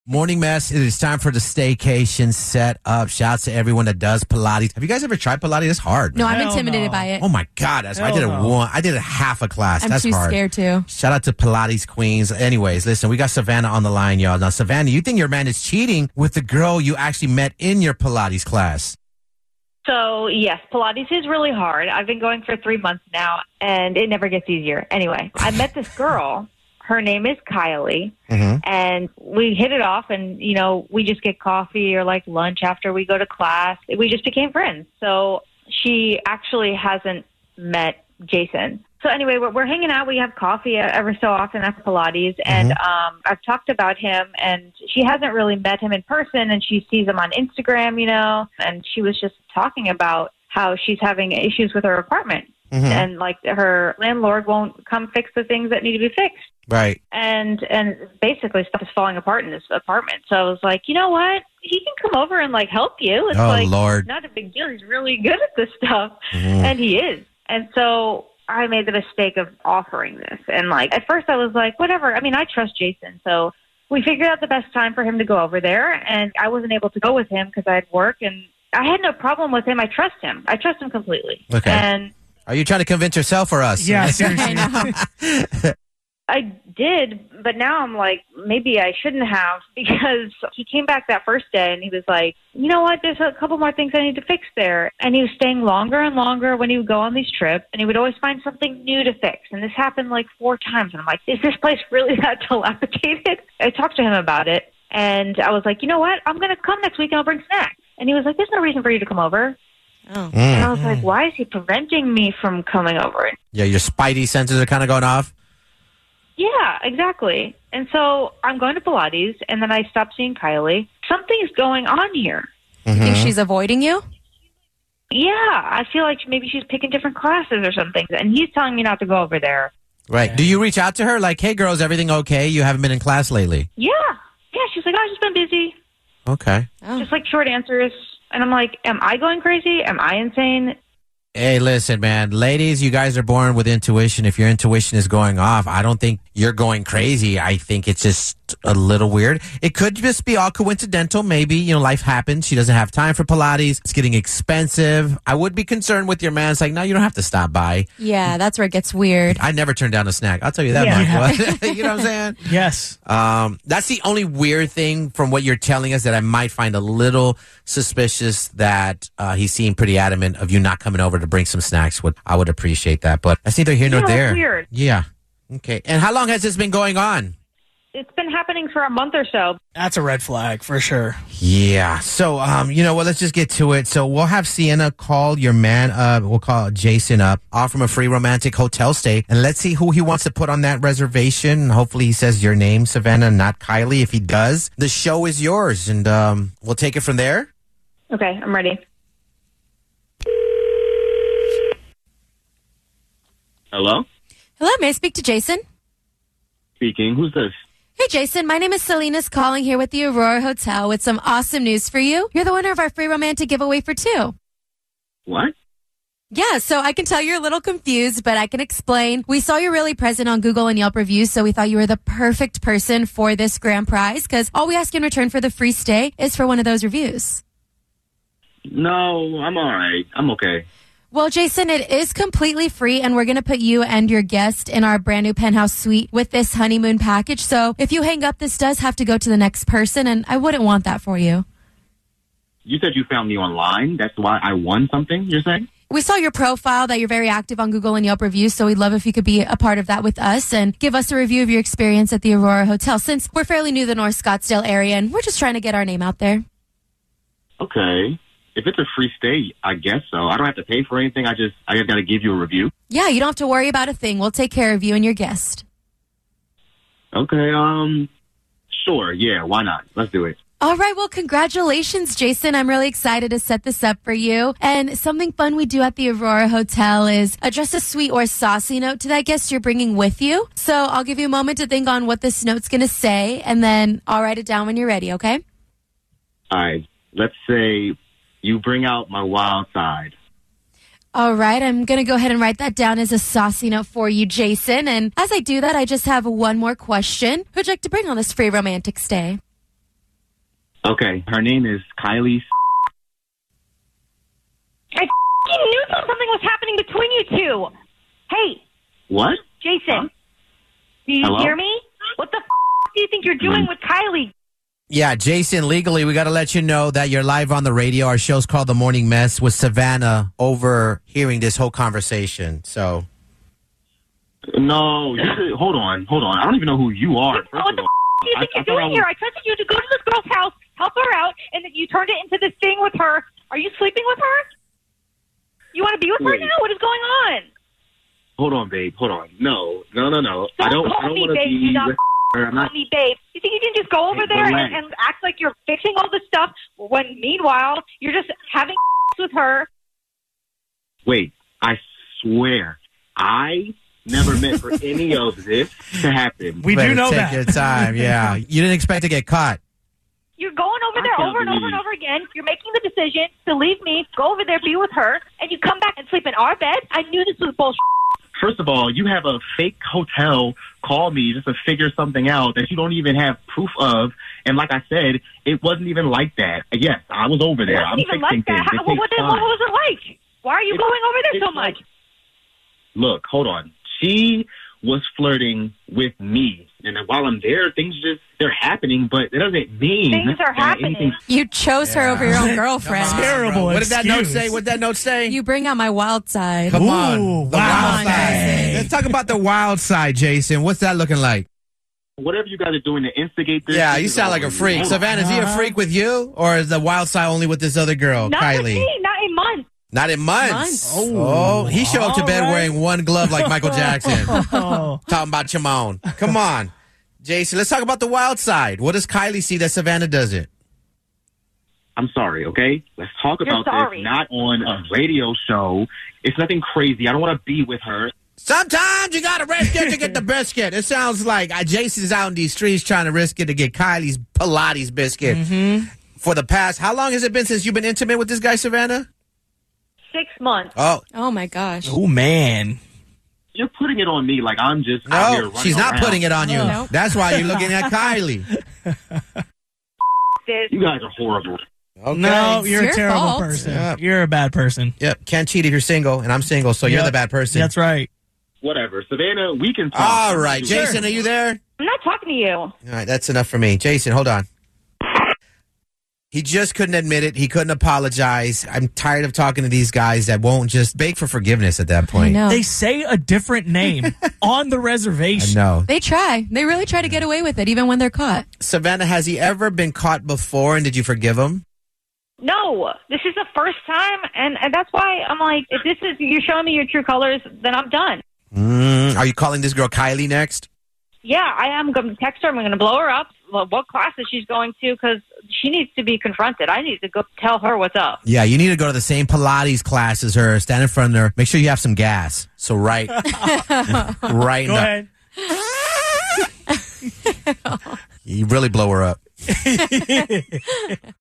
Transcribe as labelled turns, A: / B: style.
A: Morning mess. It is time for the staycation set up. Shouts to everyone that does Pilates. Have you guys ever tried Pilates? It's hard, man.
B: No, I'm intimidated by it.
A: Oh my God. I did it one. I did it half a class.
B: I'm
A: That's
B: too
A: hard.
B: scared too.
A: Shout out to Pilates queens. Anyways, listen, we got Savannah on the line, y'all. Now, Savannah, you think your man is cheating with the girl you actually met in your Pilates class?
C: So, yes, Pilates is really hard. I've been going for 3 months now, and it never gets easier. Anyway, I met this girl. Her name is Kylie, and we hit it off, and, we just get coffee or, lunch after we go to class. We just became friends. So she actually hasn't met Jason. So anyway, we're hanging out. We have coffee every so often at Pilates, and I've talked about him, and she hasn't really met him in person, and she sees him on Instagram, and she was just talking about how she's having issues with her apartment, and her landlord won't come fix the things that need to be fixed.
A: Right.
C: And basically stuff is falling apart in this apartment. So I was like, you know what? He can come over and help you. It's
A: Lord.
C: Not a big deal. He's really good at this stuff, and he is. And so I made the mistake of offering this. And at first I was like, whatever. I mean, I trust Jason. So we figured out the best time for him to go over there. And I wasn't able to go with him because I had work, and I had no problem with him. I trust him. I trust him completely.
A: Okay.
C: And
A: are you trying to convince yourself or us?
D: Yeah, seriously.
B: I know.
C: I did, but now I'm like, maybe I shouldn't have, because he came back that first day and he was like, you know what, there's a couple more things I need to fix there. And he was staying longer and longer when he would go on these trips, and he would always find something new to fix. And this happened 4 times. And I'm like, is this place really that dilapidated? I talked to him about it, and I was like, you know what, I'm going to come next week and I'll bring snacks. And he was like, there's no reason for you to come over.
B: Oh.
C: And I was like, why is he preventing me from coming over?
A: Yeah, your spidey senses are kind of going off.
C: Yeah, exactly. And so I'm going to Pilates, and then I stopped seeing Kylie. Something's going on here.
B: You think she's avoiding you?
C: Yeah, I feel like maybe she's picking different classes or something, and he's telling me not to go over there.
A: Right. Do you reach out to her like, hey, girl, is everything okay? You haven't been in class lately.
C: Yeah, she's like, oh, I've just been busy.
A: Okay.
B: Oh.
C: Just short answers. And I'm like, am I going crazy? Am I insane?
A: Hey, listen, man. Ladies, you guys are born with intuition. If your intuition is going off, I don't think you're going crazy. I think it's just a little weird. It could just be all coincidental. Maybe, life happens. She doesn't have time for Pilates. It's getting expensive. I would be concerned with your man. It's like, no, you don't have to stop by.
B: Yeah, that's where it gets weird.
A: I never turn down a snack. I'll tell you that much. You know what I'm saying?
D: Yes.
A: That's the only weird thing from what you're telling us that I might find a little suspicious, that he seemed pretty adamant of you not coming over to bring some snacks. I would appreciate that, but that's neither here nor there.
C: That's weird.
A: Yeah. Okay. And how long has this been going on?
C: It's been happening for a month or so.
D: That's a red flag for sure.
A: Yeah. So, you know what? Let's just get to it. So we'll have Sienna call your man up. We'll call Jason up, offer him a free romantic hotel stay, and let's see who he wants to put on that reservation. Hopefully he says your name, Savannah, not Kylie. If he does, the show is yours, and we'll take it from there.
C: Okay, I'm ready.
E: Hello?
B: Hello, may I speak to Jason?
E: Speaking. Who's this?
B: Hey, Jason, my name is Selena's calling here with the Aurora Hotel with some awesome news for you. You're the winner of our free romantic giveaway for 2.
E: What?
B: Yeah, so I can tell you're a little confused, but I can explain. We saw you really present on Google and Yelp reviews, so we thought you were the perfect person for this grand prize, because all we ask in return for the free stay is for one of those reviews.
E: No, I'm all right. I'm okay.
B: Well, Jason, it is completely free, and we're going to put you and your guest in our brand new penthouse suite with this honeymoon package. So if you hang up, this does have to go to the next person, and I wouldn't want that for you.
E: You said you found me online. That's why I won something, you're saying?
B: We saw your profile that you're very active on Google and Yelp reviews, so we'd love if you could be a part of that with us and give us a review of your experience at the Aurora Hotel, since we're fairly new to the North Scottsdale area, and we're just trying to get our name out there.
E: Okay. If it's a free stay, I guess so. I don't have to pay for anything. I just got to give you a review.
B: Yeah, you don't have to worry about a thing. We'll take care of you and your guest.
E: Okay, sure. Yeah, why not? Let's do it.
B: All right, well, congratulations, Jason. I'm really excited to set this up for you. And something fun we do at the Aurora Hotel is address a sweet or saucy note to that guest you're bringing with you. So I'll give you a moment to think on what this note's going to say, and then I'll write it down when you're ready, okay?
E: All right, let's say you bring out my wild side.
B: All right, I'm going to go ahead and write that down as a saucy note for you, Jason. And as I do that, I just have one more question. Who'd you like to bring on this free romantic stay?
E: Okay, her name is Kylie.
C: I knew something was happening between you two. Hey,
E: What?
C: Jason, do you
E: Hello?
C: hear me? What the do you think you're doing with Kylie?
A: Yeah, Jason, legally, we got to let you know that you're live on the radio. Our show's called The Morning Mess with Savannah overhearing this whole conversation. So,
E: No, hold on. I don't even know who you are. First
C: What
E: of
C: the
E: all,
C: do you think
E: I
C: you're
E: thought I
C: doing
E: was-
C: here? I trusted you to go to this girl's house, help her out, and then you turned it into this thing with her. Are you sleeping with her? You want to be with her
E: Wait.
C: now? What is going on?
E: Hold on, babe. Hold on. No. I don't
C: call me,
E: want to
C: babe.
E: be
C: Stop
E: with her. I'm not.
C: Call me, babe. You think you can just go over
E: Hey,
C: there
E: relax.
C: and act like you're fixing all this stuff when meanwhile you're just having with her?
E: Wait. I swear, I never meant for any of this to happen.
D: We do
A: better
D: know
A: take
D: that.
A: your time. Yeah. You didn't expect to get caught.
C: You're going over
E: I
C: there
E: can't
C: over and over
E: believe-
C: and over again. You're making the decision to leave me, go over there, be with her, and you come back and sleep in our bed. I knew this was bullshit.
E: First of all, you have a fake hotel call me just to figure something out that you don't even have proof of. And like I said, it wasn't even like that. Yes, I was over there.
C: It
E: I'm
C: wasn't even
E: fixing
C: like that.
E: things. It
C: What
E: takes time.
C: was it like? Why are you
E: It's-
C: going over there so
E: it's
C: much?
E: like- Look, hold on. She was flirting with me. And while I'm there, they're happening, but it doesn't mean
C: Things are
E: that
C: happening.
E: anything's
B: You chose her over your own girlfriend.
A: Come on,
D: Terrible
A: bro. What did that note
D: excuse.
A: say? What did that note say?
B: You bring out my wild side.
A: Come
D: Ooh,
A: on. The
D: wow.
A: wild side. Let's talk about the wild side, Jason. What's that looking like?
E: whatever you guys are doing to instigate this.
A: Yeah,
E: this
A: you
E: is
A: sound like
E: over
A: a
E: with.
A: freak.
E: Hold on.
A: Savannah, is he a freak with you? Or is the wild side only with this other girl,
C: Not
A: Kylie?
C: with me, not in months.
A: Not in months.
B: Months.
A: Oh, he showed up to
D: all
A: bed
D: right.
A: wearing one glove like Michael Jackson.
D: Oh.
A: Talking about Chimone. Come on. Jason, let's talk about the wild side. What does Kylie see that Savannah doesn't?
E: I'm sorry, okay? Let's talk
C: You're
E: about
C: sorry.
E: this. Not on a radio show. It's nothing crazy. I don't want to be with her.
A: Sometimes you got to risk it to get the biscuit. It sounds like Jason's out in these streets trying to risk it to get Kylie's Pilates biscuit.
D: Mm-hmm.
A: For the past, how long has it been since you've been intimate with this guy, Savannah?
C: 6 months.
A: Oh,
B: Oh my gosh.
D: Oh, man.
E: You're putting it on me like I'm just out here
A: no,
E: running
A: she's not
E: around.
A: putting it on you.
B: Oh, no.
A: That's why you're looking at Kylie.
C: This.
E: You guys are horrible.
A: Okay.
D: No, you're
B: your
D: a terrible
B: fault.
D: person.
A: Yep.
D: You're a bad person.
A: Yep, can't cheat if you're single, and I'm single, so you're
D: Yep.
A: the bad person.
D: That's right.
E: Whatever. Savannah, we can talk.
A: All right,
E: Sure.
A: Jason, are you there?
C: I'm not talking to you.
A: All right, that's enough for me. Jason, hold on. He just couldn't admit it. He couldn't apologize. I'm tired of talking to these guys that won't just beg for forgiveness at that
B: I
A: point.
B: know.
D: They say a different name on the
A: I
D: reservation.
A: know.
B: They try. They really try to get away with it, even when they're caught.
A: Savannah, has he ever been caught before, and did you forgive him?
C: No, this is the first time, and that's why I'm like, if this is you're showing me your true colors, then I'm done.
A: Are you calling this girl Kylie next?
C: Yeah, I am going to text her. I'm going to blow her up. Well, what classes she's going to, because she needs to be confronted. I need to go tell her what's up.
A: Yeah, you need to go to the same Pilates class as her. Stand in front of her. Make sure you have some gas. So right in
D: Go
A: the,
D: ahead.
A: you really blow her up.